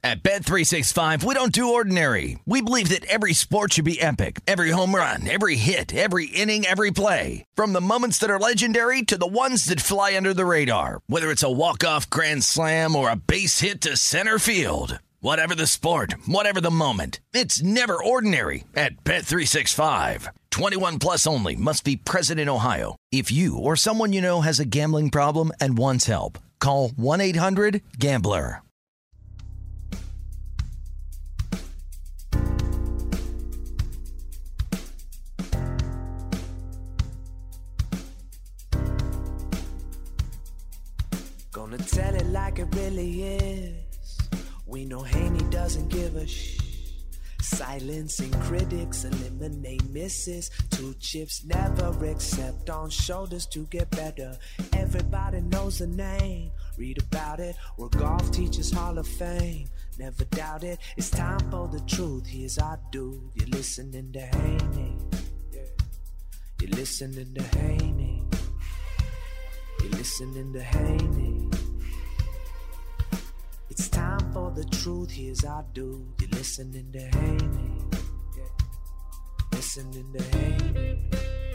At Bet365, we don't do ordinary. We believe that every sport should be epic. Every home run, every hit, every inning, every play. From the moments that are legendary to the ones that fly under the radar. Whether it's a walk-off grand slam or a base hit to center field. Whatever the sport, whatever the moment. It's never ordinary at Bet365. 21 plus only. Must be present in Ohio. If you or someone you know has a gambling problem and wants help, call 1-800-GAMBLER. Gonna tell it like it really is. We know Haney doesn't give a Silencing critics, eliminate misses. 2 chips never accept on shoulders to get better. Everybody knows the name. Read about it. We're Golf Teachers Hall of Fame. Never doubt it. It's time for the truth. Here's our dude. You're listening to Haney. You're listening to Haney. You're listening to Haney. It's time for the truth, here's our dude. You're listening to Haney. Listening to Haney.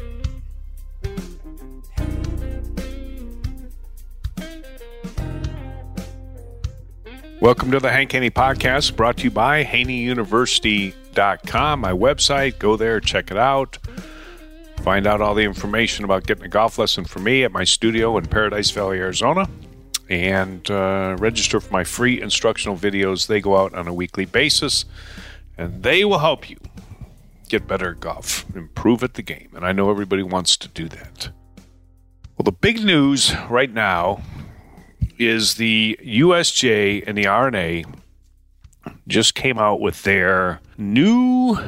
Welcome to the Hank Haney Podcast, brought to you by HaneyUniversity.com, my website. Go there, check it out. Find out all the information about getting a golf lesson from me at my studio in Paradise Valley, Arizona. And register for my free instructional videos. They go out on a weekly basis, and they will help you get better at golf, improve at the game. And I know everybody wants to do that. Well, the big news right now is the USJ and the R&A just came out with their new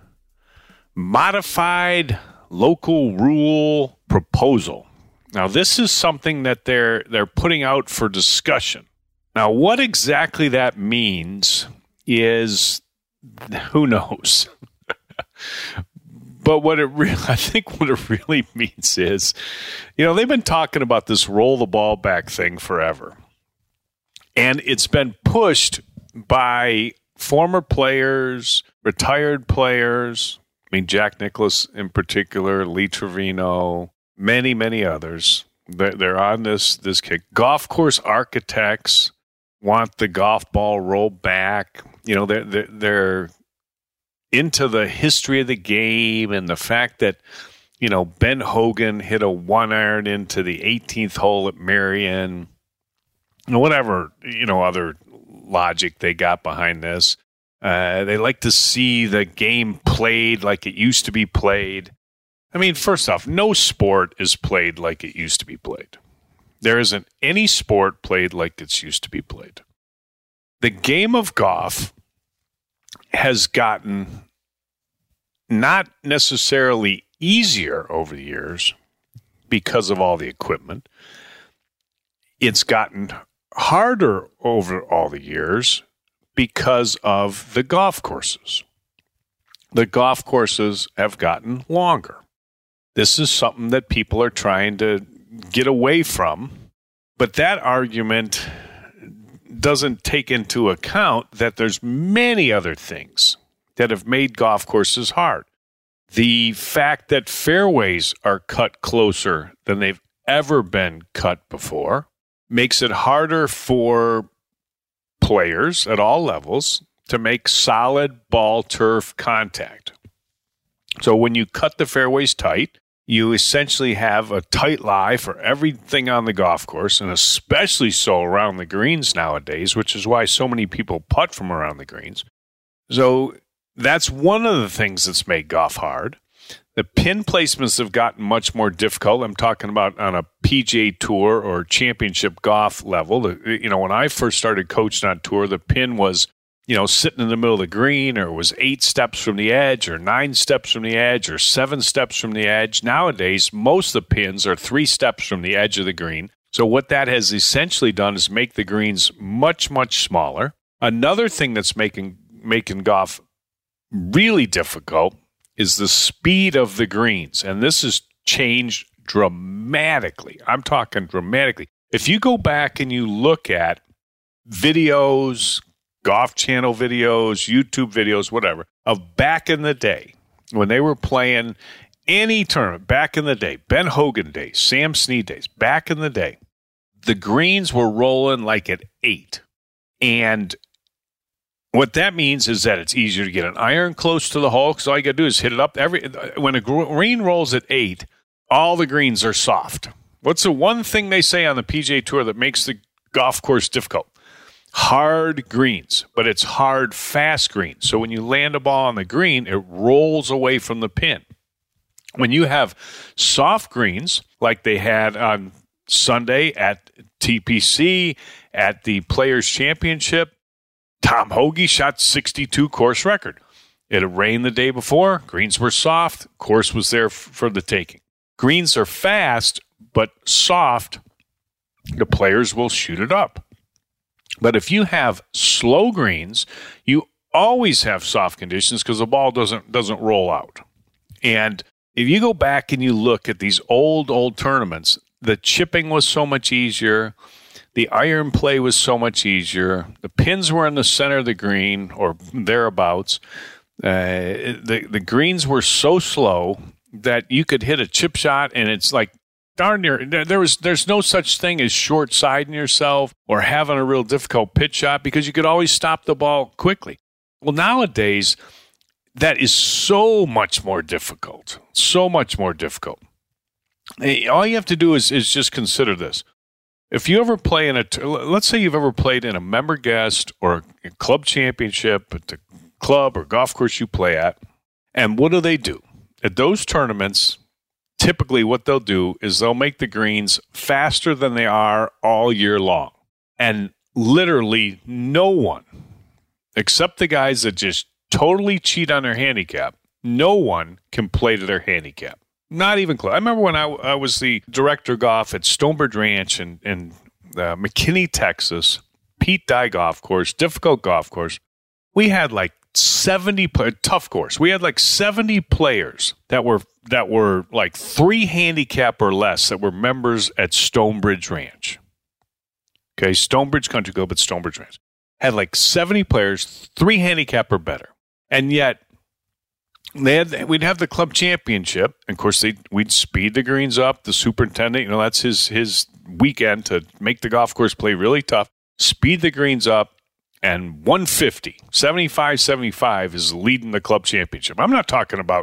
modified local rule proposal. Now, this is something that they're putting out for discussion. Now, what exactly that means is, who knows? But I think what it really means is, they've been talking about this roll the ball back thing forever. And it's been pushed by former players, retired players. Jack Nicklaus in particular, Lee Trevino, many, many others. They're on this kick. Golf course architects want the golf ball rolled back. They're into the history of the game and the fact that, Ben Hogan hit a 1-iron into the 18th hole at Marion. Whatever, other logic they got behind this. They like to see the game played like it used to be played. First off, no sport is played like it used to be played. There isn't any sport played like it's used to be played. The game of golf has gotten not necessarily easier over the years because of all the equipment. It's gotten harder over all the years because of the golf courses. The golf courses have gotten longer. This is something that people are trying to get away from. But that argument doesn't take into account that there's many other things that have made golf courses hard. The fact that fairways are cut closer than they've ever been cut before makes it harder for players at all levels to make solid ball turf contact. So when you cut the fairways tight, you essentially have a tight lie for everything on the golf course, and especially so around the greens nowadays, which is why so many people putt from around the greens. So that's one of the things that's made golf hard. The pin placements have gotten much more difficult. I'm talking about on a PGA Tour or championship golf level. When I first started coaching on tour, the pin was sitting in the middle of the green, or it was 8 steps from the edge, or 9 steps from the edge, or 7 steps from the edge. Nowadays, most of the pins are 3 steps from the edge of the green. So what that has essentially done is make the greens much, much smaller. Another thing that's making golf really difficult is the speed of the greens. And this has changed dramatically. I'm talking dramatically. If you go back and you look at videos, Golf Channel videos, YouTube videos, whatever, of back in the day when they were playing any tournament, back in the day, Ben Hogan days, Sam Snead days, back in the day, the greens were rolling like at 8. And what that means is that it's easier to get an iron close to the hole because all you got to do is hit it up. When a green rolls at 8, all the greens are soft. What's the one thing they say on the PGA Tour that makes the golf course difficult? Hard greens, but it's hard, fast greens. So when you land a ball on the green, it rolls away from the pin. When you have soft greens, like they had on Sunday at TPC, at the Players' Championship, Tom Hoge shot 62 course record. It had rained the day before. Greens were soft. Course was there for the taking. Greens are fast, but soft. The players will shoot it up. But if you have slow greens, you always have soft conditions because the ball doesn't roll out. And if you go back and you look at these old tournaments, the chipping was so much easier. The iron play was so much easier. The pins were in the center of the green or thereabouts. The greens were so slow that you could hit a chip shot and it's like darn near. There's no such thing as short-siding yourself or having a real difficult pitch shot because you could always stop the ball quickly. Well, nowadays, that is so much more difficult. So much more difficult. All you have to do is just consider this. If you ever play let's say you've ever played in a member guest or a club championship at the club or golf course you play at, and what do? At those tournaments, typically what they'll do is they'll make the greens faster than they are all year long. And literally no one, except the guys that just totally cheat on their handicap, no one can play to their handicap. Not even close. I remember when I was the director of golf at Stonebridge Ranch in McKinney, Texas, Pete Dye Golf Course, difficult golf course. We had like 70 tough course. We had like 70 players that were like 3 handicap or less that were members at Stonebridge Ranch. Okay, Stonebridge Country Club at Stonebridge Ranch had like 70 players, 3 handicap or better, and yet we'd have the club championship. And of course, we'd speed the greens up. The superintendent, that's his weekend to make the golf course play really tough. Speed the greens up, and 150, 75 is leading the club championship. I'm not talking about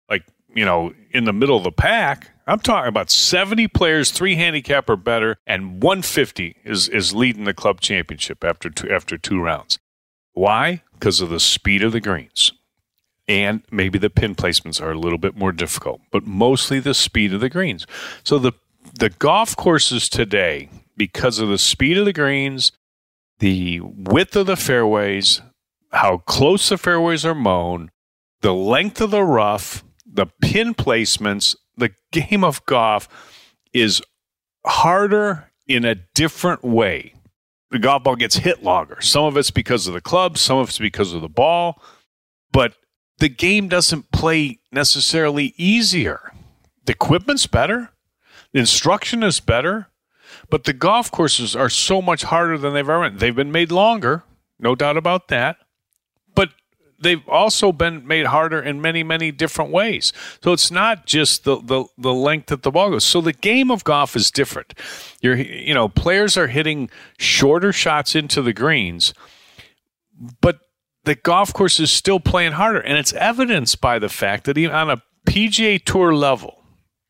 in the middle of the pack. I'm talking about 70 players, 3 handicap or better, and 150 is leading the club championship after 2 rounds. Why? Because of the speed of the greens. And maybe the pin placements are a little bit more difficult, but mostly the speed of the greens. So the golf courses today, because of the speed of the greens, the width of the fairways, how close the fairways are mown, the length of the rough, the pin placements, the game of golf is harder in a different way. The golf ball gets hit longer. Some of it's because of the club, some of it's because of the ball, but the game doesn't play necessarily easier. The equipment's better. The instruction is better. But the golf courses are so much harder than they've ever been. They've been made longer, no doubt about that. But they've also been made harder in many, many different ways. So it's not just the length that the ball goes. So the game of golf is different. Players are hitting shorter shots into the greens, but the golf course is still playing harder, and it's evidenced by the fact that even on a PGA Tour level,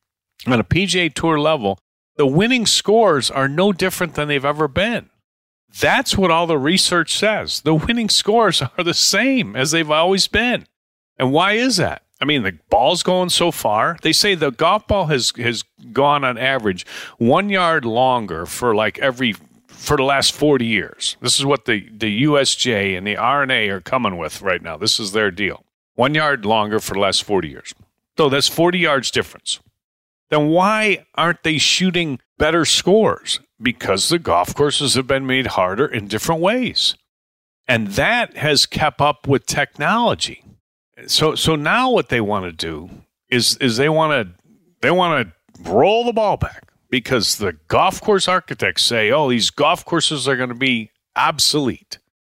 the winning scores are no different than they've ever been. That's what all the research says. The winning scores are the same as they've always been. And why is that? I mean, the ball's going so far. They say the golf ball has gone on average 1 yard longer for the last 40 years. This is what the USJ and the R&A are coming with right now. This is their deal. 1 yard longer for the last 40 years. So that's 40 yards difference. Then why aren't they shooting better scores? Because the golf courses have been made harder in different ways. And that has kept up with technology. So now what they want to do is they want to roll the ball back. Because the golf course architects say, these golf courses are going to be obsolete.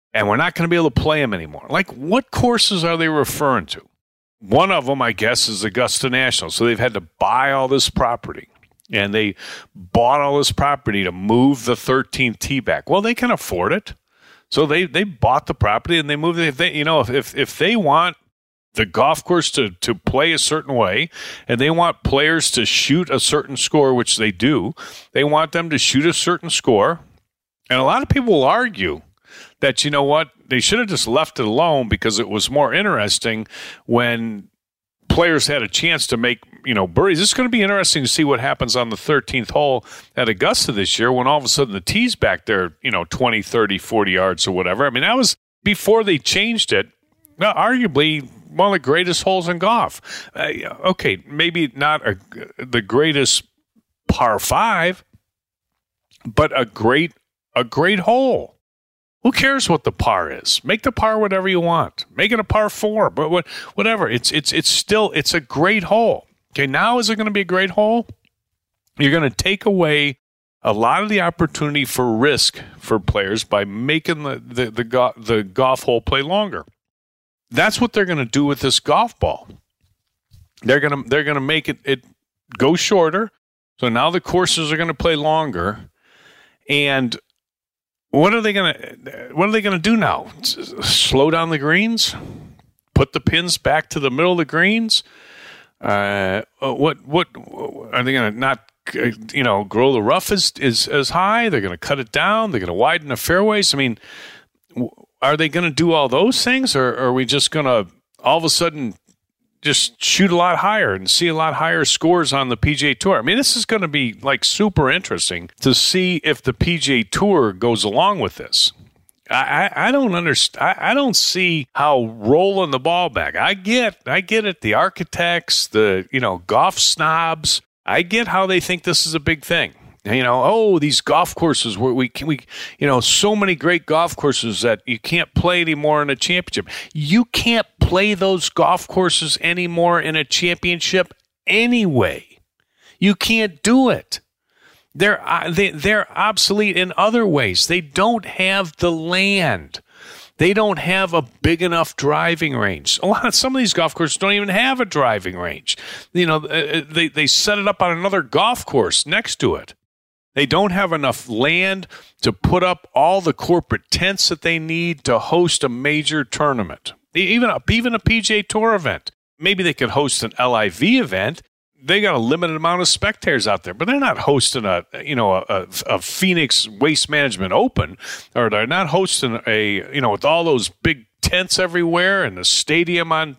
and we're not going to be able to play them anymore. Like, what courses are they referring to? One of them, I guess, is Augusta National. So they've had to buy all this property, and they bought all this property to move the 13th tee back. Well, they can afford it. So they bought the property and they moved it. If they want the golf course to play a certain way, and they want players to shoot a certain score, which they do, they want them to shoot a certain score. And a lot of people will argue that, you know what, they should have just left it alone because it was more interesting when players had a chance to make, birdies. This is going to be interesting to see what happens on the 13th hole at Augusta this year when all of a sudden the tee's back there, 20, 30, 40 yards or whatever. I mean, that was before they changed it. Now, arguably one of the greatest holes in golf. Okay, maybe not the greatest par 5, but a great hole. Who cares what the par is? Make the par whatever you want. Make it a par 4, but whatever. It's a great hole. Okay, now is it going to be a great hole? You're going to take away a lot of the opportunity for risk for players by making the golf hole play longer. That's what they're going to do with this golf ball. They're going to make it go shorter. So now the courses are going to play longer. And what are they going to do now? Slow down the greens? Put the pins back to the middle of the greens? What are they going to not grow the rough as high? They're going to cut it down. They're going to widen the fairways. I mean, are they going to do all those things, or are we just going to all of a sudden just shoot a lot higher and see a lot higher scores on the PGA Tour? I mean, this is going to be like super interesting to see if the PGA Tour goes along with this. I don't understand. I don't see how rolling the ball back. I get it. The architects, the golf snobs. I get how they think this is a big thing. These golf courses where we so many great golf courses that you can't play anymore in a championship. You can't play those golf courses anymore in a championship anyway. You can't do it. They're obsolete in other ways. They don't have the land. They don't have a big enough driving range. Some of these golf courses don't even have a driving range. They set it up on another golf course next to it. They don't have enough land to put up all the corporate tents that they need to host a major tournament, even a PGA Tour event. Maybe they could host an LIV event. They got a limited amount of spectators out there, but they're not hosting a Phoenix Waste Management Open, or they're not hosting with all those big tents everywhere and the stadium on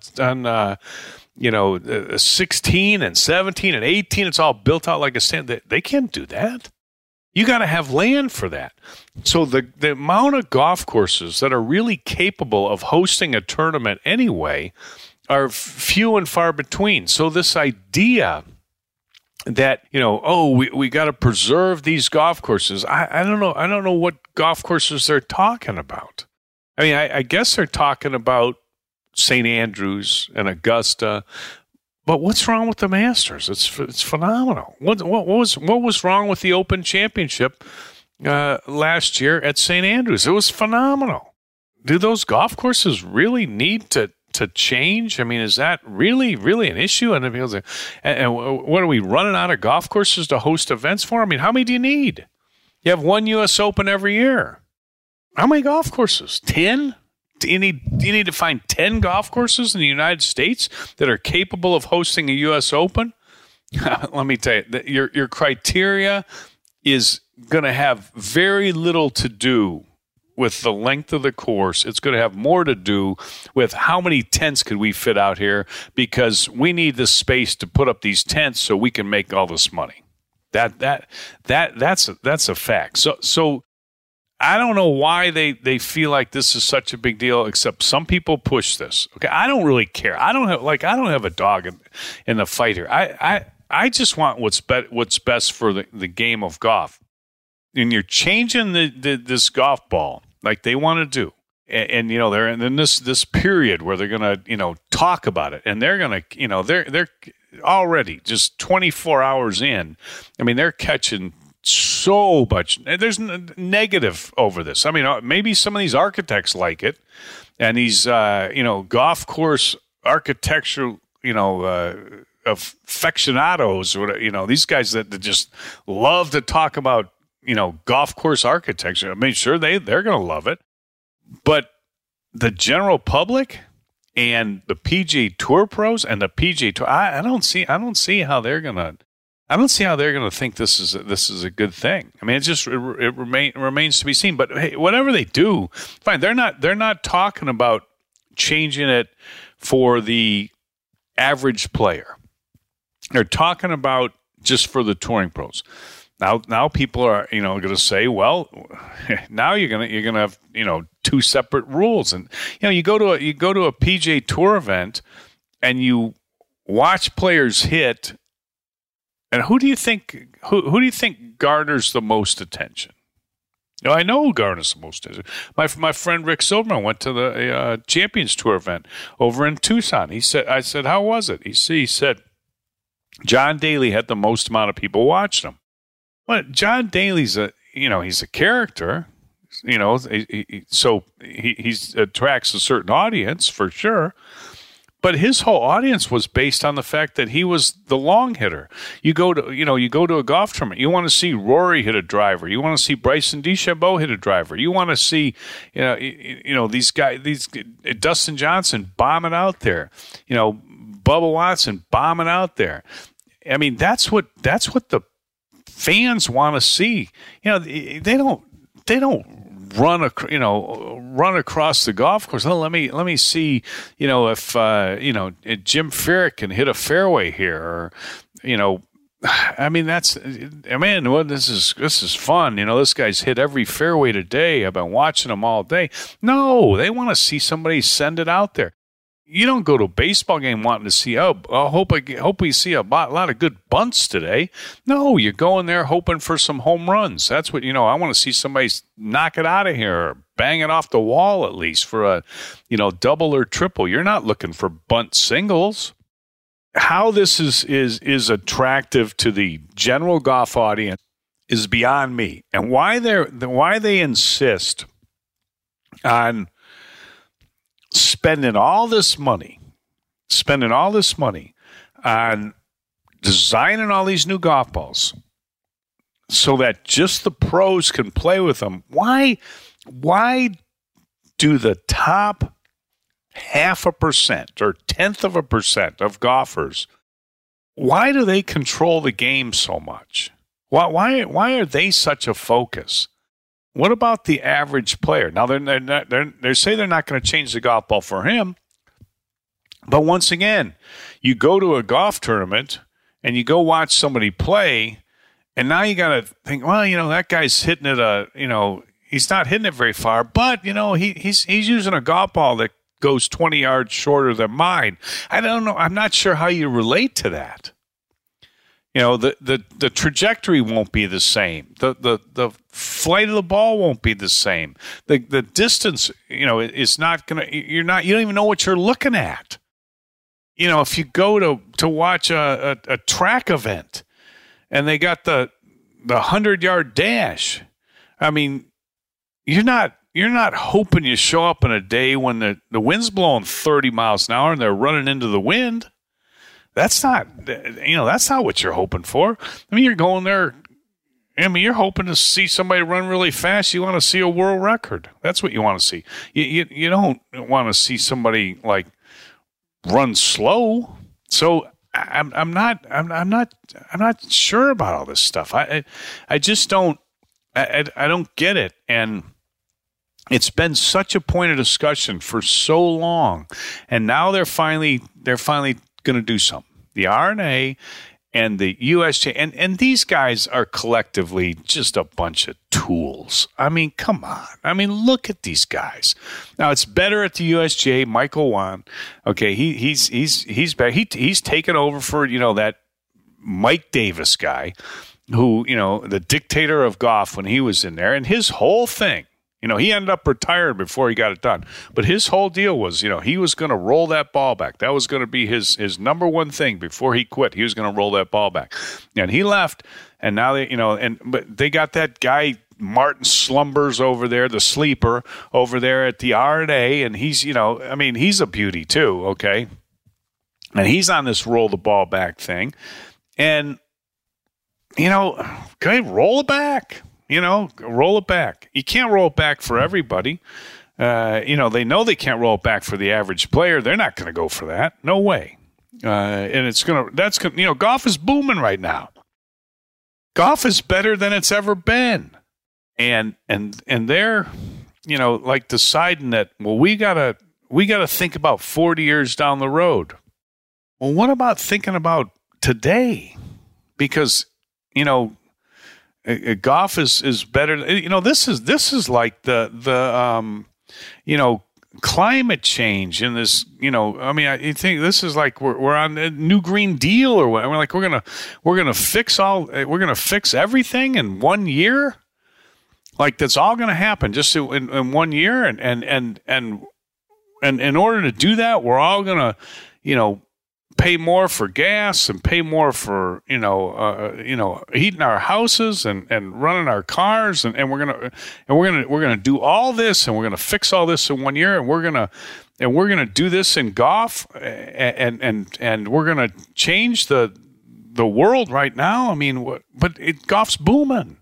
16 and 17 and 18. It's all built out like a stand. They can't do that. You got to have land for that. So the amount of golf courses that are really capable of hosting a tournament anyway are few and far between. So this idea that, we got to preserve these golf courses, I don't know. I don't know what golf courses they're talking about. I mean, I guess they're talking about St. Andrews and Augusta. But what's wrong with the Masters? It's phenomenal. What was wrong with the Open Championship last year at St. Andrews? It was phenomenal. Do those golf courses really need to change? I mean, is that really an issue? And what are we running out of golf courses to host events for? I mean, how many do you need? You have one U.S. Open every year. How many golf courses? 10? Do you need to find 10 golf courses in the United States that are capable of hosting a U.S. Open? Let me tell you, your criteria is going to have very little to do with the length of the course. It's going to have more to do with how many tents could we fit out here, because we need the space to put up these tents so we can make all this money. That's a fact. So I don't know why they feel like this is such a big deal, except some people push this. Okay, I don't really care. I don't have a dog in the fight here. I just want what's best for the game of golf. And you're changing this golf ball like they want to do, and they're in this period where they're going to talk about it, and they're going to they're already just 24 hours in. I mean, they're catching so much. There's negative over this. I mean, maybe some of these architects like it, and these golf course architecture, aficionados, or these guys that just love to talk about golf course architecture. I mean, sure, they're going to love it, but the general public and the PGA Tour pros and the PGA Tour, I don't see how they're going to. I don't see how they're going to think this is a good thing. I mean, it remains to be seen. But hey, whatever they do, fine. They're not talking about changing it for the average player. They're talking about just for the touring pros. Now people are going to say, well, now you're going to have two separate rules, and you go to a PGA Tour event and you watch players hit. And who do you think garners the most attention? I know who garners the most attention. My friend Rick Silverman went to the Champions Tour event over in Tucson. I said, how was it? He said, John Daly had the most amount of people watching him. Well, John Daly's he's a character, so he attracts a certain audience for sure. But his whole audience was based on the fact that he was the long hitter. You go to a golf tournament. You want to see Rory hit a driver. You want to see Bryson DeChambeau hit a driver. You want to see, these guys, Dustin Johnson bombing out there. Bubba Watson bombing out there. I mean, that's what the fans want to see. They don't run across the golf course. Oh, let me see, if Jim Furyk can hit a fairway here, or I mean, this is fun. This guy's hit every fairway today. I've been watching him all day. No, they want to see somebody send it out there. You don't go to a baseball game wanting to see, I hope we see a lot of good bunts today. No, you're going there hoping for some home runs. That's what, I want to see somebody knock it out of here or bang it off the wall at least for a, double or triple. You're not looking for bunt singles. How this is attractive to the general golf audience is beyond me. And why they insist on spending all this money on designing all these new golf balls so that just the pros can play with them. Why do the top 0.5% or 0.1% of golfers, why do they control the game so much? Why are they such a focus? What about the average player? Now, they say they're not going to change the golf ball for him. But once again, you go to a golf tournament and you go watch somebody play, and now you got to think, well, that guy's hitting it he's not hitting it very far, but he's using a golf ball that goes 20 yards shorter than mine. I don't know. I'm not sure how you relate to that. The trajectory won't be the same. The flight of the ball won't be the same. The distance, is not gonna. You don't even know what you're looking at. If you go to watch a track event, and they got the 100-yard dash, I mean, you're not hoping you show up in a day when the wind's blowing 30 miles an hour and they're running into the wind. That's not what you're hoping for. I mean, you're going there. I mean, you're hoping to see somebody run really fast. You want to see a world record. That's what you want to see. You don't want to see somebody like run slow. So I'm not sure about all this stuff. I just don't. I don't get it. And it's been such a point of discussion for so long, and now they're finally going to do something. The R&A and the USGA, and these guys are collectively just a bunch of tools. I mean, come on. I mean, look at these guys. Now, it's better at the USGA. Michael Wan, okay, he's better. He's taken over for that Mike Davis guy, who the dictator of golf when he was in there, and his whole thing He ended up retiring before he got it done. But his whole deal was, he was going to roll that ball back. That was going to be his number one thing before he quit. He was going to roll that ball back. And he left, and now but they got that guy Martin Slumbers over there, the sleeper over there at the R&A, and he's, he's a beauty too, okay? And he's on this roll the ball back thing. And, okay, roll it back. Roll it back. You can't roll it back for everybody. They know they can't roll it back for the average player. They're not going to go for that. No way. And golf is booming right now. Golf is better than it's ever been. And they're, like deciding that, well, we gotta think about 40 years down the road. Well, what about thinking about today? Because, golf is better. This is like the climate change in this. I think this is like we're on a new Green Deal or what. We're like we're gonna fix everything in 1 year. Like that's all going to happen just in 1 year, and in order to do that, we're all going to pay more for gas and pay more for heating our houses and running our cars, and we're gonna do all this, and we're gonna fix all this in 1 year, and we're gonna do this in golf, and we're gonna change the world right now. But golf's booming.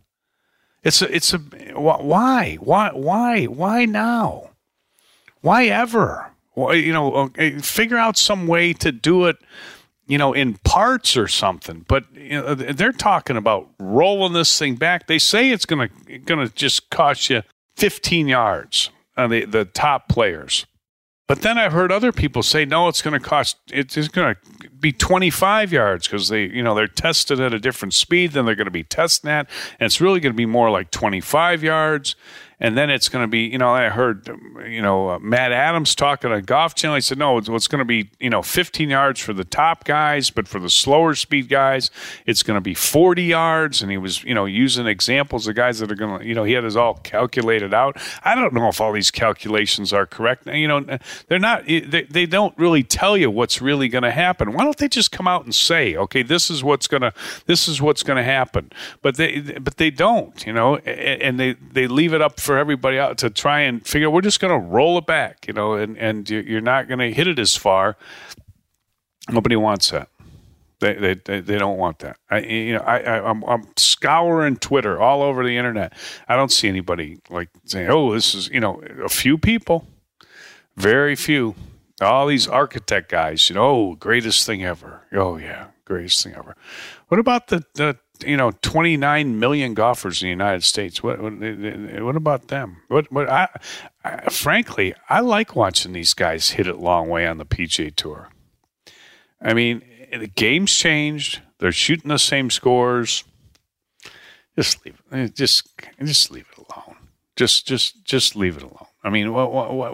Why now? Why ever? Figure out some way to do it, in parts or something. But they're talking about rolling this thing back. They say it's gonna just cost you 15 yards on the top players. But then I've heard other people say, no, it's going to be 25 yards because they're tested at a different speed than they're going to be testing at. And it's really going to be more like 25 yards. And then it's going to be, I heard, Matt Adams talking on Golf Channel. He said, no, it's going to be, 15 yards for the top guys, but for the slower speed guys, it's going to be 40 yards. And he was, using examples of guys that are going to, he had his all calculated out. I don't know if all these calculations are correct. They're not, they don't really tell you what's really going to happen. Why don't they just come out and say, okay, this is what's going to happen. But they don't, and they leave it up for everybody out to try and figure we're just going to roll it back, and you're not going to hit it as far. Nobody wants that. They don't want that. I'm scouring Twitter all over the internet. I don't see anybody like saying, oh, this is, a few people, very few. All these architect guys, greatest thing ever. Oh yeah, greatest thing ever. What about the 29 million golfers in the United States? What about them? Frankly, I like watching these guys hit it long way on the PGA Tour. The game's changed. They're shooting the same scores. Just leave it. Just leave it alone. Just leave it alone.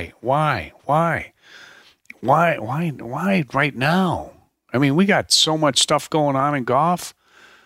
Why right now? We got so much stuff going on in golf.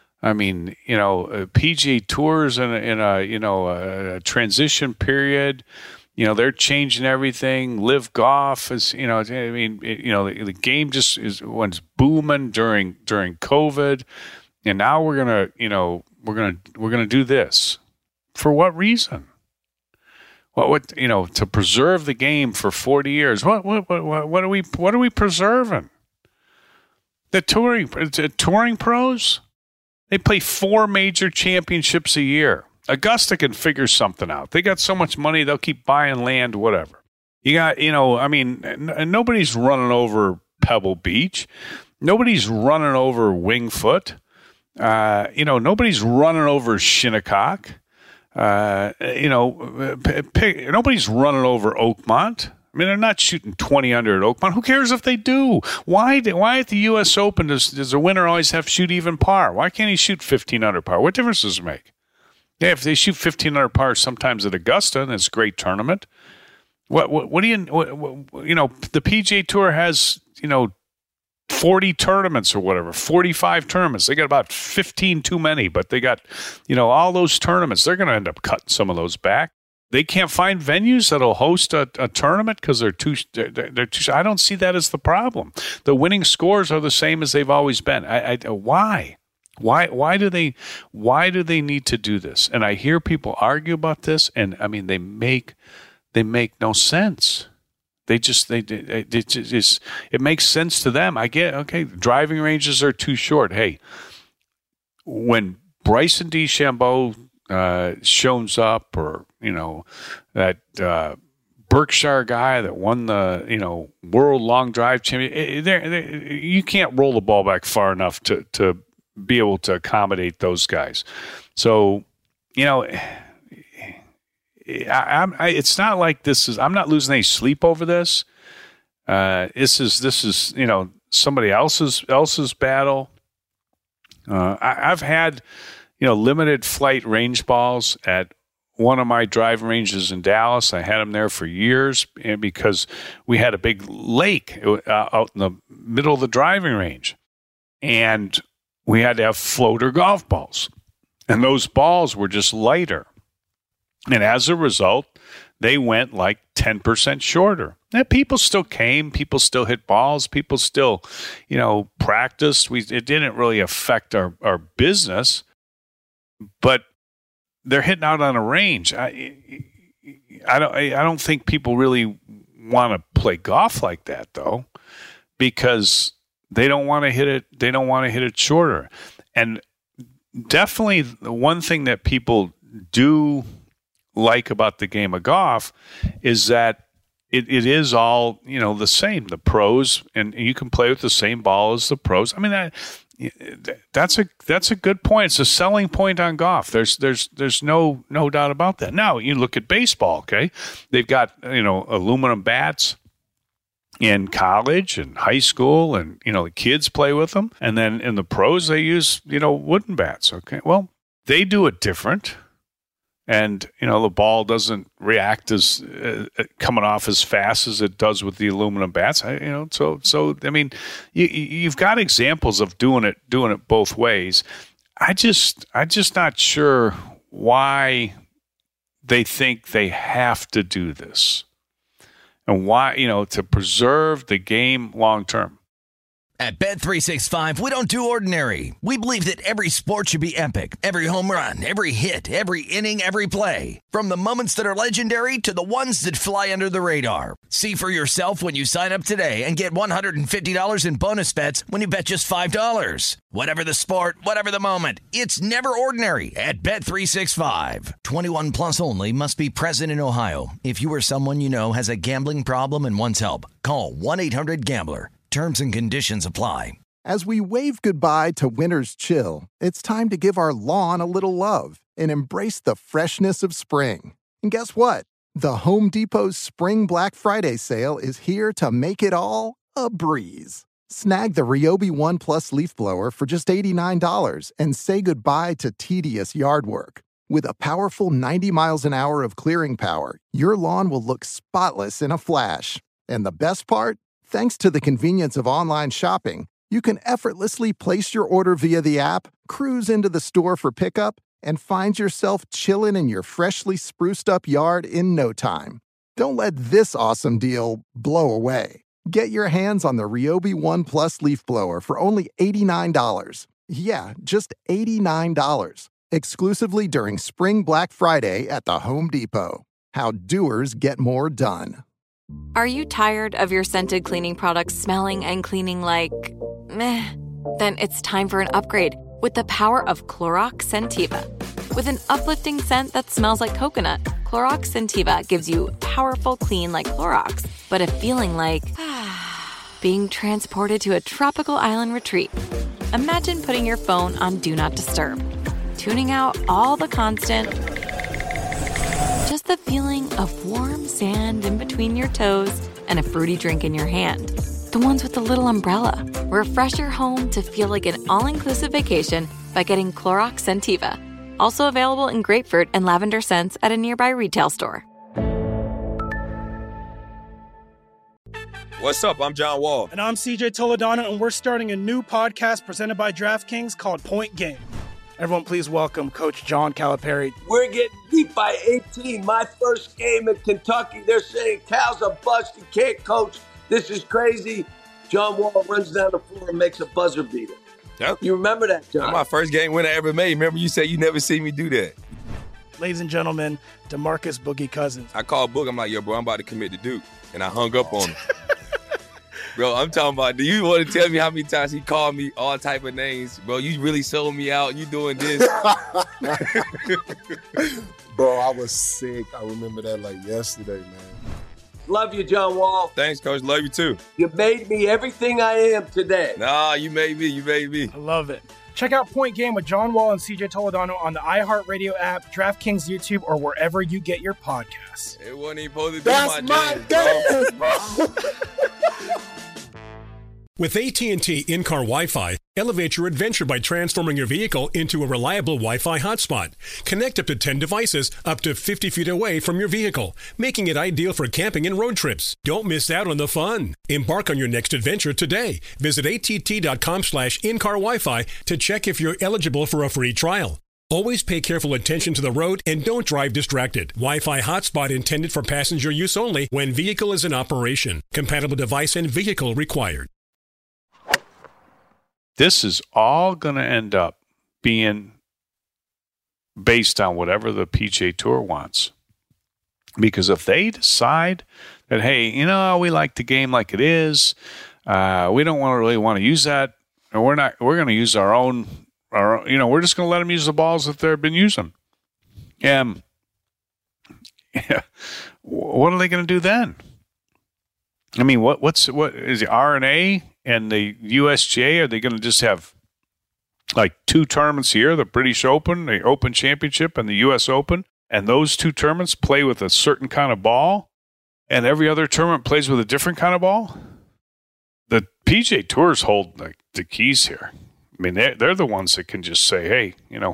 PGA Tour's in a transition period. They're changing everything. Live Golf is, the game just was booming during COVID, and now we're gonna do this. For what reason? What to preserve the game for 40 years? What are we preserving? The touring pros. They play 4 major championships a year. Augusta can figure something out. They got so much money, they'll keep buying land, whatever. You got, nobody's running over Pebble Beach. Nobody's running over Wingfoot. Nobody's running over Shinnecock. Nobody's running over Oakmont. They're not shooting 20 under at Oakmont. Who cares if they do? Why at the U.S. Open does the winner always have to shoot even par? Why can't he shoot 15 under par? What difference does it make? Yeah, if they shoot 15 under par sometimes at Augusta, and it's a great tournament. What do you the PGA Tour has, 40 tournaments or whatever, 45 tournaments. They got about 15 too many, but they got, all those tournaments. They're going to end up cutting some of those back. They can't find venues that'll host a tournament because they're too. I don't see that as the problem. The winning scores are the same as they've always been. Why? Why do they need to do this? And I hear people argue about this, and I mean they make no sense. It makes sense to them. I get, okay, driving ranges are too short. Hey, when Bryson DeChambeau shows up, or that Berkshire guy that won the world long drive champion, you can't roll the ball back far enough to be able to accommodate those guys. So it's not like this is. I'm not losing any sleep over this. This is somebody else's battle. I've had limited flight range balls at one of my driving ranges in Dallas. I had them there for years, and because we had a big lake out in the middle of the driving range, and we had to have floater golf balls, and those balls were just lighter. And as a result, they went like 10% shorter. And people still came, people still hit balls, people still, practiced. It didn't really affect our business, but they're hitting out on a range. I don't think people really want to play golf like that, though, because they don't want to hit it. They don't want to hit it shorter. And definitely the one thing that people do like about the game of golf is that it is all the same. The pros, and you can play with the same ball as the pros. I mean, that's a good point. It's a selling point on golf. There's no doubt about that. Now you look at baseball. Okay, they've got aluminum bats in college and high school, and the kids play with them. And then in the pros, they use wooden bats. Okay, well, they do it different. And, the ball doesn't react as coming off as fast as it does with the aluminum bats. So I mean, you've got examples of doing it both ways. I just not sure why they think they have to do this, and why, to preserve the game long term. At Bet365, we don't do ordinary. We believe that every sport should be epic. Every home run, every hit, every inning, every play. From the moments that are legendary to the ones that fly under the radar. See for yourself when you sign up today and get $150 in bonus bets when you bet just $5. Whatever the sport, whatever the moment, it's never ordinary at Bet365. 21 plus only. Must be present in Ohio. If you or someone you know has a gambling problem and wants help, call 1-800-GAMBLER. Terms and conditions apply. As we wave goodbye to winter's chill, it's time to give our lawn a little love and embrace the freshness of spring. And guess what? The Home Depot's Spring Black Friday sale is here to make it all a breeze. Snag the Ryobi One Plus leaf blower for just $89 and say goodbye to tedious yard work. With a powerful 90 miles an hour of clearing power, your lawn will look spotless in a flash. And the best part? Thanks to the convenience of online shopping, you can effortlessly place your order via the app, cruise into the store for pickup, and find yourself chilling in your freshly spruced up yard in no time. Don't let this awesome deal blow away. Get your hands on the Ryobi One Plus leaf blower for only $89. Yeah, just $89. Exclusively during Spring Black Friday at the Home Depot. How doers get more done. Are you tired of your scented cleaning products smelling and cleaning like meh? Then it's time for an upgrade with the power of Clorox Scentiva. With an uplifting scent that smells like coconut, Clorox Scentiva gives you powerful clean like Clorox, but a feeling like being transported to a tropical island retreat. Imagine putting your phone on Do Not Disturb, tuning out all the constant, just the feeling of warm sand in between your toes and a fruity drink in your hand. The ones with the little umbrella. Refresh your home to feel like an all-inclusive vacation by getting Clorox Scentiva. Also available in grapefruit and lavender scents at a nearby retail store. What's up? I'm John Wall. And I'm CJ Toledano, and we're starting a new podcast presented by DraftKings called Point Game. Everyone, please welcome Coach John Calipari. We're getting beat by 18. My first game in Kentucky, they're saying Cal's a bust. He can't coach. This is crazy. John Wall runs down the floor and makes a buzzer beater. Yep. You remember that, John? That's my first game win I ever made. Remember you said you never see me do that. Ladies and gentlemen, DeMarcus Boogie Cousins. I called Boog. I'm like, yo, bro, I'm about to commit to Duke. And I hung up on him. Bro, I'm talking about, do you want to tell me how many times he called me all type of names? Bro, you really sold me out. You doing this. Bro, I was sick. I remember that like yesterday, man. Love you, John Wall. Thanks, Coach. Love you, too. You made me everything I am today. Nah, you made me. You made me. I love it. Check out Point Game with John Wall and CJ Toledano on the iHeartRadio app, DraftKings YouTube, or wherever you get your podcasts. It wasn't even supposed to be That's my game, bro. With AT&T in-car Wi-Fi, elevate your adventure by transforming your vehicle into a reliable Wi-Fi hotspot. Connect up to 10 devices up to 50 feet away from your vehicle, making it ideal for camping and road trips. Don't miss out on the fun. Embark on your next adventure today. Visit att.com/in-car Wi-Fi to check if you're eligible for a free trial. Always pay careful attention to the road and don't drive distracted. Wi-Fi hotspot intended for passenger use only when vehicle is in operation. Compatible device and vehicle required. This is all going to end up being based on whatever the PGA Tour wants. Because if they decide that, hey, we like the game like it is, we don't really want to use that, and we're going to use our own, we're just going to let them use the balls that they've been using. And what are they going to do then? I mean, what is the R&A and the USGA? Are they going to just have like two tournaments a year, the British Open, the Open Championship, and the U.S. Open, and those two tournaments play with a certain kind of ball, and every other tournament plays with a different kind of ball? The PGA Tours hold the keys here. I mean, they're the ones that can just say, hey,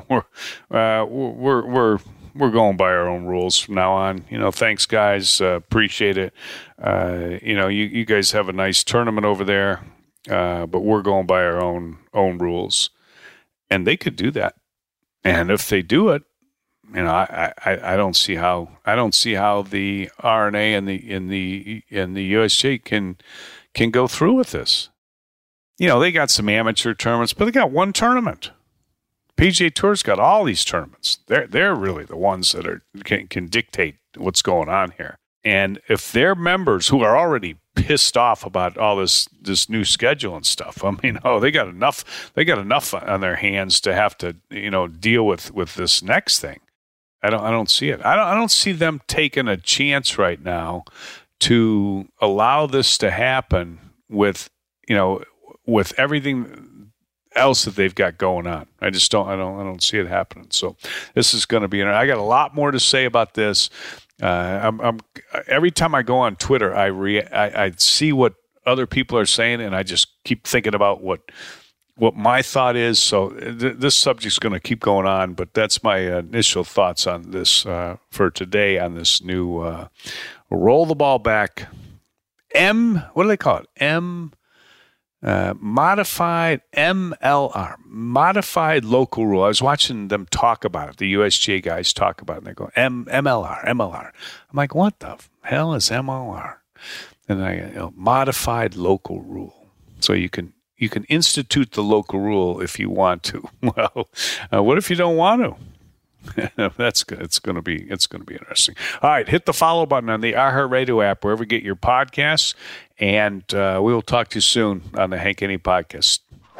we're going by our own rules from now on. Thanks, guys. Appreciate it. You guys have a nice tournament over there, but we're going by our own rules. And they could do that. And if they do it, I don't see how the R&A and the USGA can go through with this. They got some amateur tournaments, but they got one tournament. PGA Tour's got all these tournaments. They're really the ones that can dictate what's going on here. And if their members, who are already pissed off about all this new schedule and stuff, they got enough on their hands to have to deal with this next thing. I don't see it. I don't see them taking a chance right now to allow this to happen with everything else that they've got going on. I don't see it happening. So this is going to be. I got a lot more to say about this. I'm every time I go on Twitter, I see what other people are saying, and I just keep thinking about what my thought is. So this subject's going to keep going on, but that's my initial thoughts on this for today on this new roll the ball back. What do they call it? Modified MLR, modified local rule. I was watching them talk about it. The USGA guys talk about it, and they go, MLR. I'm like, what the hell is MLR? And I modified local rule. So you can institute the local rule if you want to. Well, what if you don't want to? It's going to be interesting. All right, hit the follow button on the iHeartRadio app wherever you get your podcasts, and we will talk to you soon on the Hank Haney podcast.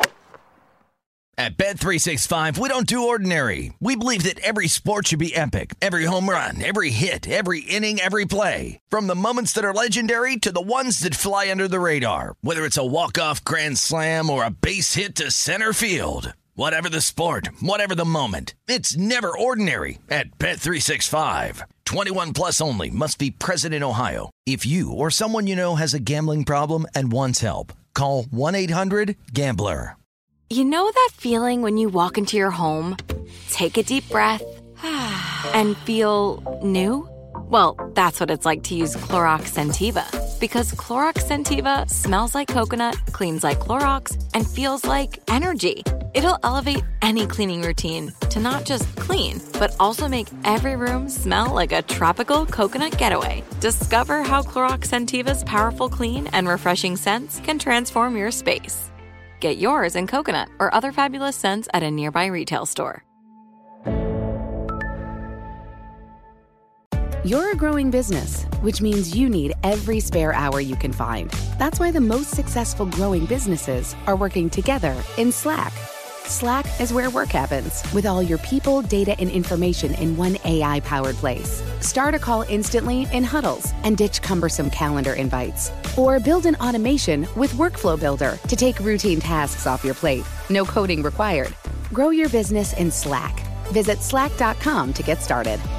At Bet365, we don't do ordinary. We believe that every sport should be epic. Every home run, every hit, every inning, every play. From the moments that are legendary to the ones that fly under the radar. Whether it's a walk-off grand slam or a base hit to center field. Whatever the sport, whatever the moment, it's never ordinary at Bet365. 21 plus only. Must be present in Ohio. If you or someone you know has a gambling problem and wants help, call 1-800-GAMBLER. You know that feeling when you walk into your home, take a deep breath, and feel new? Well, that's what it's like to use Clorox Scentiva. Because Clorox Scentiva smells like coconut, cleans like Clorox, and feels like energy. It'll elevate any cleaning routine to not just clean, but also make every room smell like a tropical coconut getaway. Discover how Clorox Scentiva's powerful clean and refreshing scents can transform your space. Get yours in coconut or other fabulous scents at a nearby retail store. You're a growing business, which means you need every spare hour you can find. That's why the most successful growing businesses are working together in Slack. Slack is where work happens, with all your people, data, and information in one AI-powered place. Start a call instantly in huddles and ditch cumbersome calendar invites. Or build an automation with Workflow Builder to take routine tasks off your plate. No coding required. Grow your business in Slack. Visit slack.com to get started.